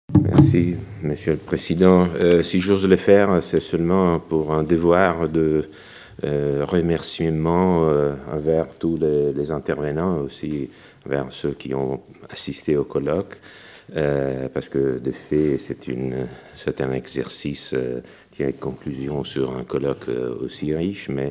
Merci, Monsieur le Président. Si j'ose le faire, c'est seulement pour un devoir de remerciement envers tous les intervenants, aussi envers ceux qui ont assisté au colloque, parce que de fait, c'est un exercice qui a une conclusion sur un colloque aussi riche, mais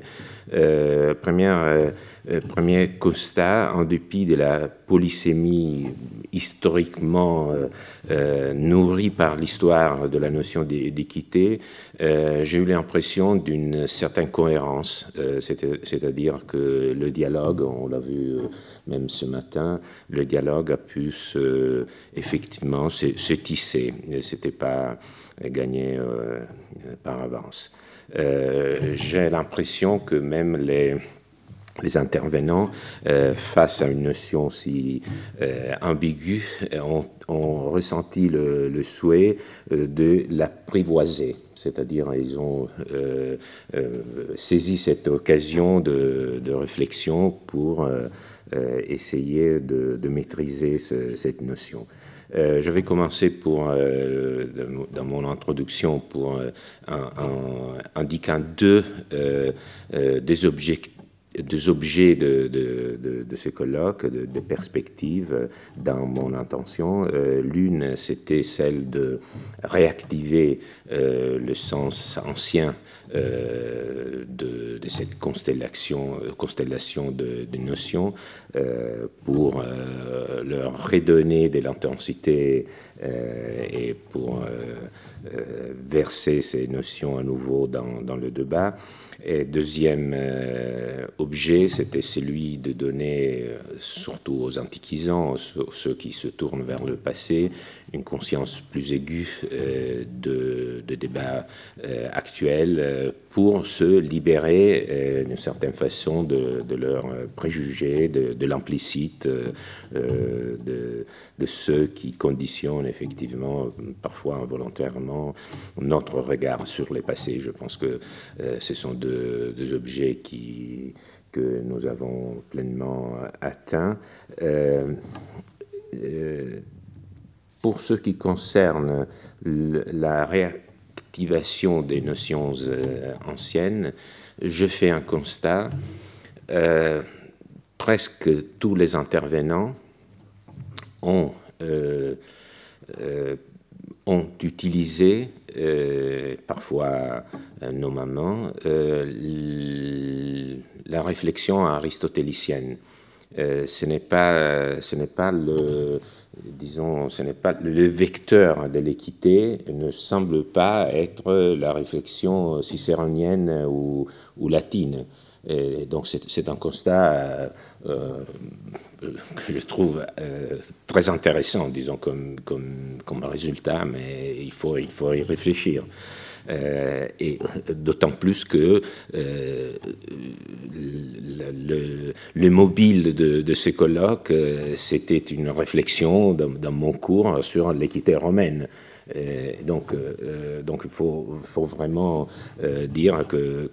premier constat, en dépit de la polysémie historiquement nourrie par l'histoire de la notion d'équité, j'ai eu l'impression d'une certaine cohérence, c'est-à-dire que le dialogue, on l'a vu même ce matin, le dialogue a pu effectivement se tisser, c'était pas gagné par avance. J'ai l'impression que même les intervenants, face à une notion si ambiguë, ont ressenti le souhait de l'apprivoiser, c'est-à-dire ils ont saisi cette occasion de réflexion pour essayer de maîtriser cette notion. Je vais commencer dans mon introduction en indiquant des objets de ce colloque, de perspectives dans mon intention. L'une, c'était celle de réactiver le sens ancien de cette constellation de notions pour leur redonner de l'intensité et pour verser ces notions à nouveau dans le débat. Et deuxième objet, c'était celui de donner, surtout aux antiquisants, ceux qui se tournent vers le passé, une conscience plus aiguë de débats actuels pour se libérer d'une certaine façon de leurs préjugés, de l'implicite, de ceux qui conditionnent effectivement, parfois involontairement, notre regard sur les passés. Je pense que ce sont deux objets que nous avons pleinement atteints. Pour ce qui concerne la réactivation des notions anciennes, je fais un constat. Presque tous les intervenants ont utilisé, parfois nommément, la réflexion aristotélicienne. Ce n'est pas le vecteur de l'équité, ne semble pas être la réflexion cicéronienne ou latine. Et donc c'est un constat que je trouve très intéressant, disons, comme résultat, mais il faut y réfléchir. Et d'autant plus que le mobile de ces colloques, c'était une réflexion dans mon cours sur l'équité romaine. Donc il faut vraiment dire que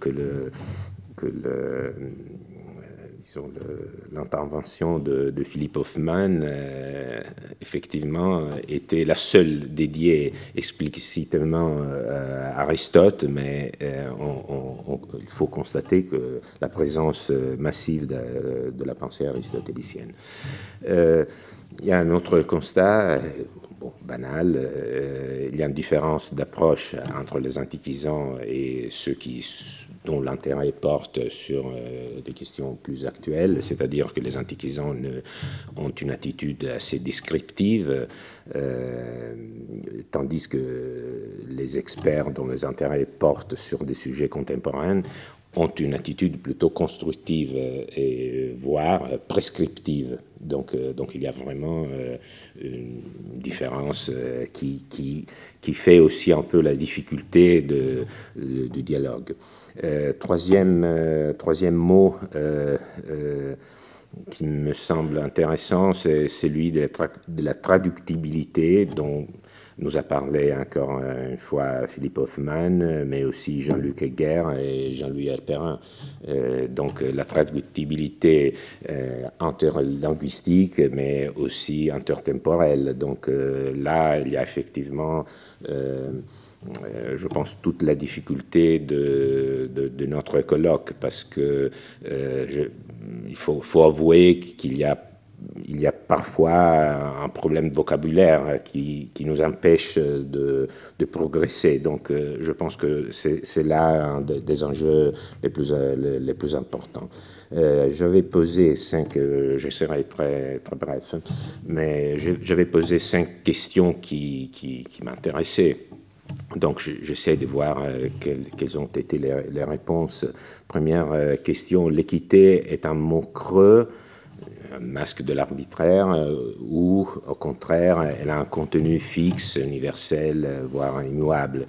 l'intervention de Philippe Hoffmann, effectivement, était la seule dédiée explicitement à Aristote, mais il faut constater que la présence massive de la pensée aristotélicienne. Il y a un autre constat, banal, il y a une différence d'approche entre les antiquisants et ceux dont l'intérêt porte sur des questions plus actuelles, c'est-à-dire que les antiquisants ont une attitude assez descriptive, tandis que les experts dont les intérêts portent sur des sujets contemporains ont une attitude plutôt constructive et voire prescriptive. Donc il y a vraiment une différence qui fait aussi un peu la difficulté du dialogue. Troisième mot qui me semble intéressant, c'est celui de la traductibilité, dont nous a parlé encore une fois Philippe Hoffman, mais aussi Jean-Luc Heger et Jean-Louis Alperin. Donc la traductibilité interlinguistique, mais aussi intertemporelle. Donc là, il y a effectivement, je pense, toute la difficulté de notre colloque, parce que il faut avouer qu'il y a parfois un problème de vocabulaire qui nous empêche de progresser. Donc, je pense que c'est là un des enjeux les plus importants. J'avais posé j'essaierai très bref, mais j'avais posé 5 questions qui m'intéressaient. Donc, j'essaie de voir quelles ont été les réponses. Première question, l'équité est un mot creux, un masque de l'arbitraire, ou au contraire, elle a un contenu fixe, universel, voire immuable.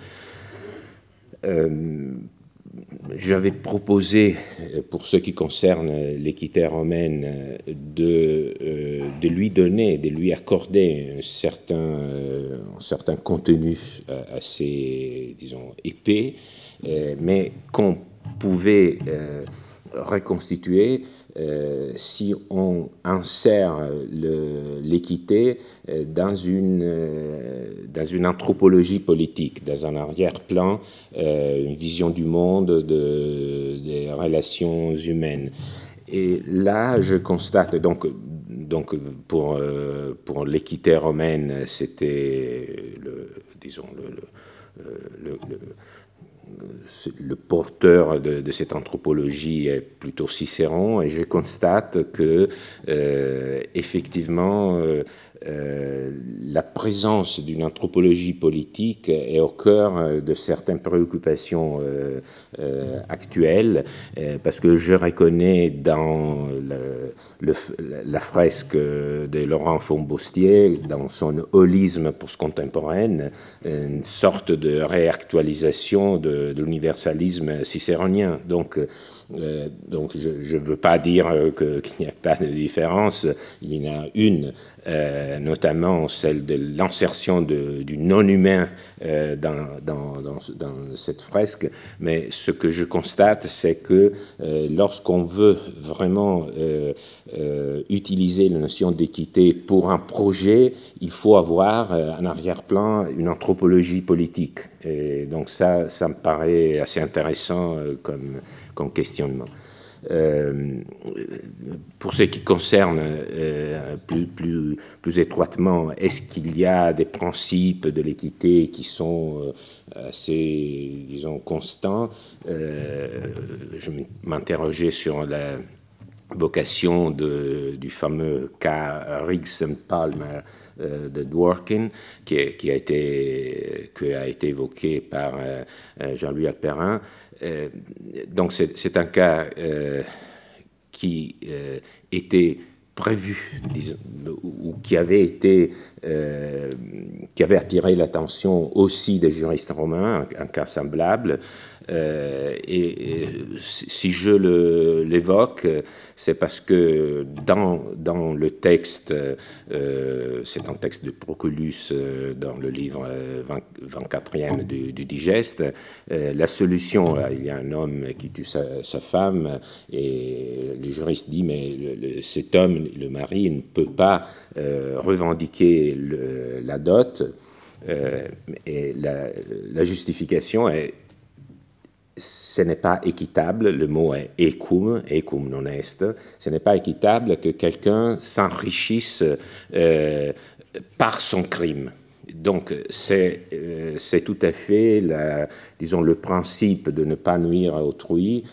J'avais proposé, pour ce qui concerne l'équité romaine, de lui accorder un certain contenu assez, disons, épais, mais qu'on pouvait reconstituer si on insère l'équité dans une anthropologie politique, dans un arrière-plan, une vision du monde, des relations humaines. Et là, je constate, donc pour l'équité romaine, c'était le porteur de cette anthropologie est plutôt Cicéron, et je constate que effectivement la présence d'une anthropologie politique est au cœur de certaines préoccupations actuelles, parce que je reconnais dans la fresque de Laurent Faubostier, dans son holisme post-contemporaine, une sorte de réactualisation de l'universalisme cicéronien. Donc je ne veux pas dire qu'il n'y a pas de différence, il y en a une, notamment celle de l'insertion du non-humain dans cette fresque, mais ce que je constate, c'est que lorsqu'on veut vraiment utiliser la notion d'équité pour un projet, il faut avoir en arrière-plan une anthropologie politique. Et donc ça me paraît assez intéressant comme questionnement. Pour ce qui concerne plus étroitement, est-ce qu'il y a des principes de l'équité qui sont assez, disons, constants? Je m'interrogeais sur la vocation du fameux cas Riggs-Palmer de Dworkin, qui a été évoqué par Jean-Louis Alperin. Donc c'est un cas qui était prévu, disons, ou qui avait attiré l'attention aussi des juristes romains, un cas semblable. Et si je l'évoque, c'est parce que dans le texte, c'est un texte de Proculus dans le livre 24e du Digeste, la solution, il y a un homme qui tue sa femme, et le juriste dit, mais cet homme, le mari, ne peut pas revendiquer la dot, et la justification est: ce n'est pas équitable, le mot est ecum non est, ce n'est pas équitable que quelqu'un s'enrichisse par son crime. Donc c'est tout à fait, disons, le principe de ne pas nuire à autrui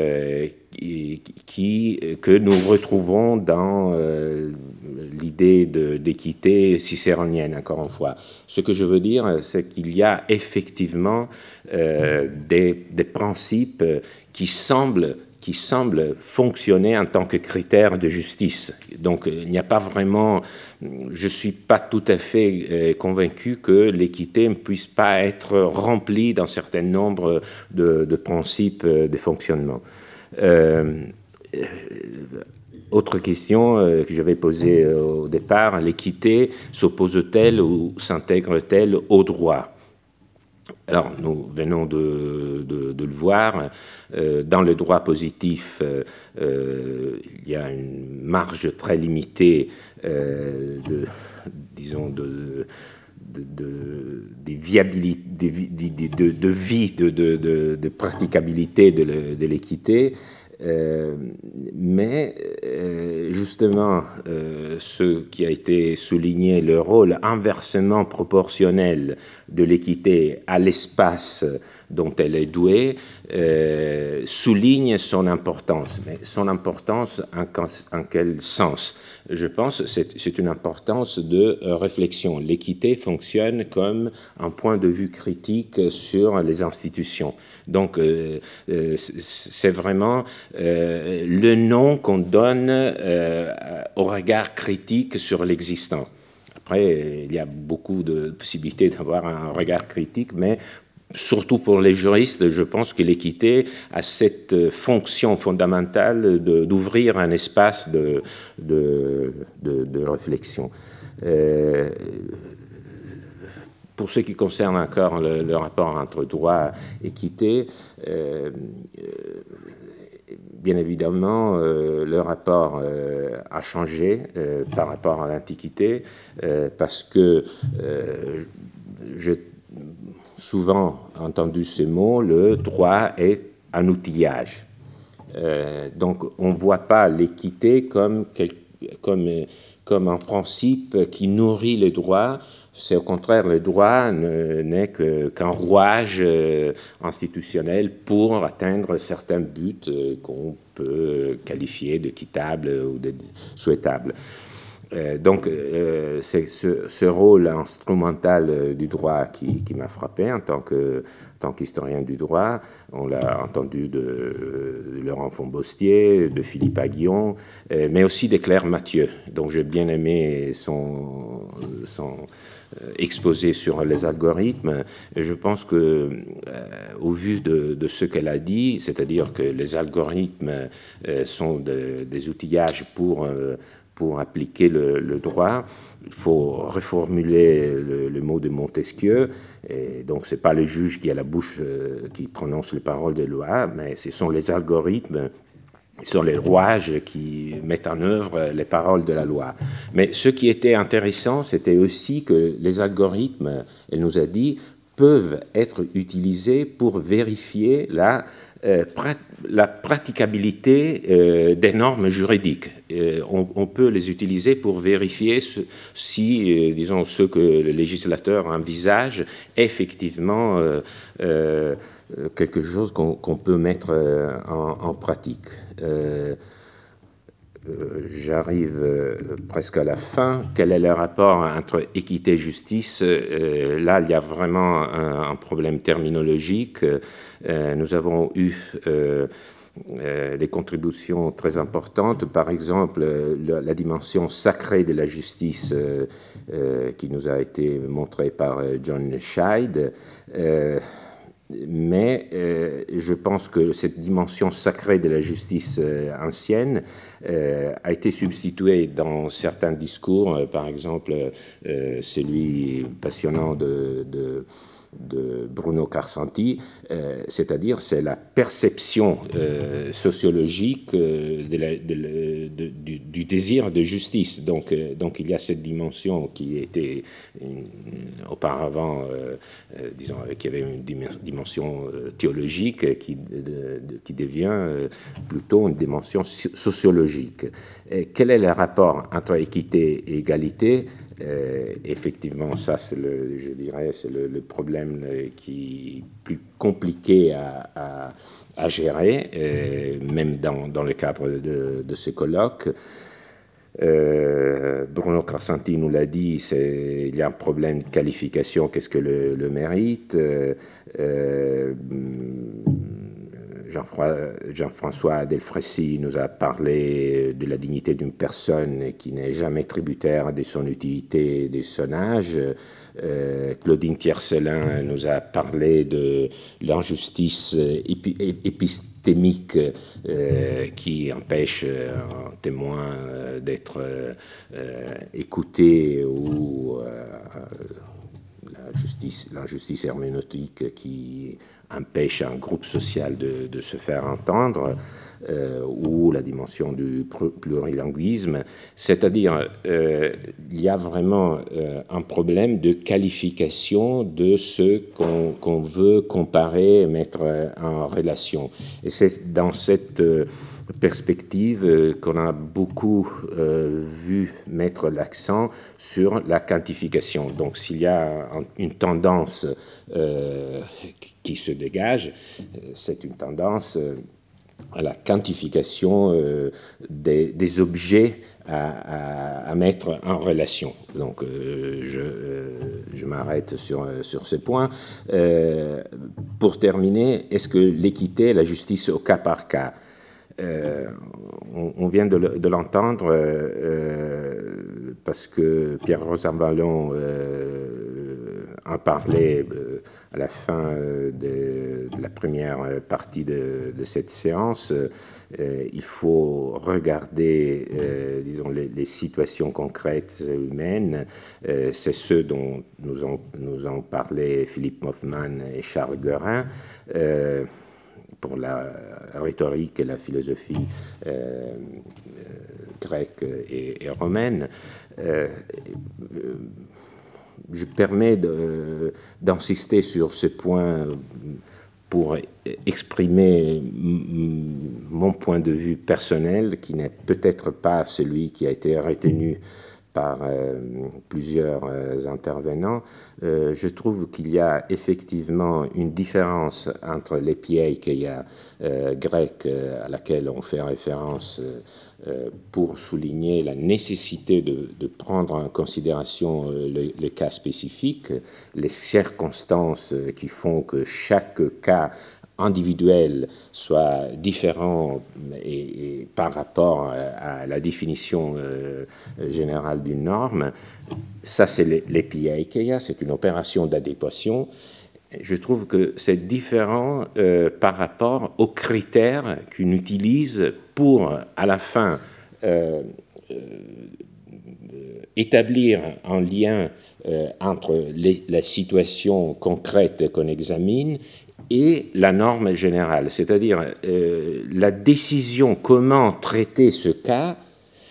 que nous retrouvons dans l'idée d'équité cicéronienne, encore une fois. Ce que je veux dire, c'est qu'il y a effectivement des principes qui semblent fonctionner en tant que critères de justice. Donc il n'y a pas vraiment, je ne suis pas tout à fait convaincu que l'équité ne puisse pas être remplie d'un certain nombre de principes de fonctionnement. autre question que j'avais posée au départ, l'équité s'oppose-t-elle ou s'intègre-t-elle au droit? Alors, nous venons de le voir. Dans le droit positif, il y a une marge très limitée de vie, de praticabilité de l'équité. Mais justement, ce qui a été souligné, le rôle inversement proportionnel de l'équité à l'espace dont elle est douée, souligne son importance. Mais son importance, en quel sens? Je pense que c'est une importance de réflexion. L'équité fonctionne comme un point de vue critique sur les institutions. Donc, c'est vraiment le nom qu'on donne au regard critique sur l'existant. Après, il y a beaucoup de possibilités d'avoir un regard critique, mais surtout pour les juristes, je pense que l'équité a cette fonction fondamentale d'ouvrir un espace de réflexion. Pour ce qui concerne encore le rapport entre droit et équité, bien évidemment, le rapport a changé par rapport à l'Antiquité, parce que j'ai souvent entendu ce mot, le droit est un outillage. Donc, on ne voit pas l'équité comme un principe qui nourrit le droit. C'est au contraire, le droit n'est qu'un rouage institutionnel pour atteindre certains buts qu'on peut qualifier d'équitables ou de souhaitables. Donc, c'est ce rôle instrumental du droit qui m'a frappé en tant qu'historien du droit. On l'a entendu de Laurent Fonbostier, de Philippe Aguillon, mais aussi de Claire Mathieu, dont j'ai bien aimé son exposé sur les algorithmes. Et je pense que, au vu de ce qu'elle a dit, c'est-à-dire que les algorithmes sont des outillages pour appliquer le droit, il faut reformuler le mot de Montesquieu. Et donc, ce n'est pas le juge qui a la bouche qui prononce les paroles des lois, mais ce sont les algorithmes, ce sont les rouages qui mettent en œuvre les paroles de la loi. Mais ce qui était intéressant, c'était aussi que les algorithmes, elle nous a dit, peuvent être utilisés pour vérifier la praticabilité des normes juridiques. On peut les utiliser pour vérifier si, disons, ce que le législateur envisage est effectivement quelque chose qu'on peut mettre en pratique. J'arrive presque à la fin. Quel est le rapport entre équité et justice? Là, il y a vraiment un problème terminologique. Nous avons eu des contributions très importantes. Par exemple, la dimension sacrée de la justice qui nous a été montrée par John Scheid. Mais je pense que cette dimension sacrée de la justice ancienne a été substituée dans certains discours, par exemple celui passionnant de Bruno Carsanti, c'est-à-dire c'est la perception sociologique du désir de justice. Donc il y a cette dimension qui était auparavant, disons, qui avait une dimension théologique qui devient plutôt une dimension sociologique. Et quel est le rapport entre équité et égalité? Effectivement, ça, je dirais, c'est le problème qui est plus compliqué à gérer, même dans le cadre de ce colloque. Bruno Carsanti nous l'a dit, il y a un problème de qualification, qu'est-ce que le mérite? Jean-François Delfraissy nous a parlé de la dignité d'une personne qui n'est jamais tributaire de son utilité et de son âge. Claudine Piercelin nous a parlé de l'injustice épistémique qui empêche un témoin d'être écouté, ou l'injustice herméneutique qui empêche un groupe social de se faire entendre, ou la dimension du plurilinguisme. C'est-à-dire, il y a vraiment un problème de qualification de ce qu'on veut comparer, mettre en relation. Et c'est dans cette perspective qu'on a beaucoup vu mettre l'accent sur la quantification. Donc s'il y a une tendance qui se dégage, c'est une tendance à la quantification des objets à mettre en relation. Donc je m'arrête sur ce point. Pour terminer, est-ce que l'équité et la justice au cas par cas, on vient de l'entendre parce que Pierre Rosanvallon en parlait à la fin de la première partie de cette séance. Il faut regarder, disons, les situations concrètes et humaines. C'est ce dont nous ont parlé Philippe Hoffman et Charles Guerin. Pour la rhétorique et la philosophie grecque et romaine. Je permets d'insister sur ce point pour exprimer mon point de vue personnel, qui n'est peut-être pas celui qui a été retenu par plusieurs intervenants. Je trouve qu'il y a effectivement une différence entre l'épieikeia grecque à laquelle on fait référence pour souligner la nécessité de prendre en considération les cas spécifiques, les circonstances qui font que chaque cas individuel soit différent et par rapport à la définition générale d'une norme. Ça, c'est l'epieikeia, c'est une opération d'adéquation. Je trouve que c'est différent par rapport aux critères qu'on utilise pour, à la fin, établir un lien entre la situation concrète qu'on examine et la norme générale, c'est-à-dire la décision comment traiter ce cas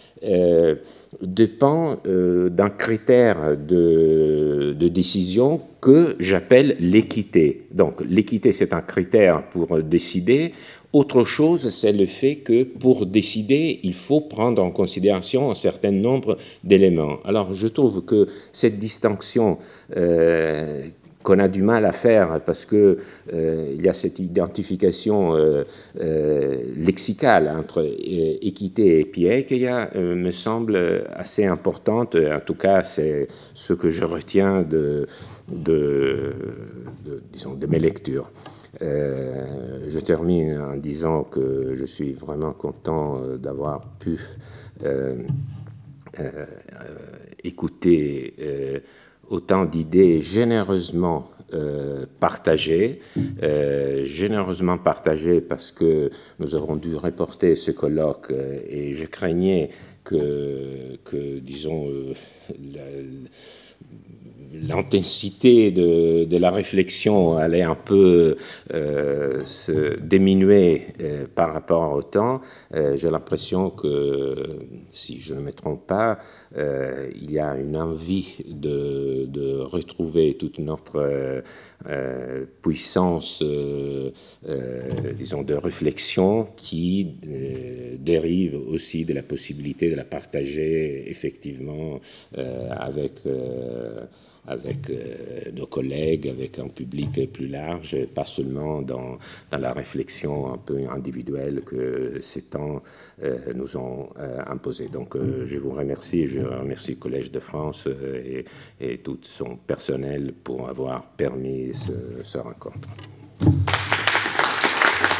dépend d'un critère de décision que j'appelle l'équité. Donc l'équité, c'est un critère pour décider. Autre chose, c'est le fait que pour décider, il faut prendre en considération un certain nombre d'éléments. Alors je trouve que cette distinction qu'on a du mal à faire parce que il y a cette identification lexicale entre équité et epieikeia me semble assez importante. En tout cas, c'est ce que je retiens disons, de mes lectures. Je termine en disant que je suis vraiment content d'avoir pu écouter autant d'idées généreusement partagées parce que nous avons dû reporter ce colloque et je craignais que disons, l'intensité de la réflexion allait un peu se diminuer par rapport au temps. J'ai l'impression que, si je ne me trompe pas, il y a une envie de retrouver toute notre puissance, disons, de réflexion qui dérive aussi de la possibilité de la partager effectivement avec nos collègues, avec un public plus large, pas seulement dans la réflexion un peu individuelle que ces temps nous ont imposé. Donc je vous remercie, je remercie le Collège de France et tout son personnel pour avoir permis ce rencontre.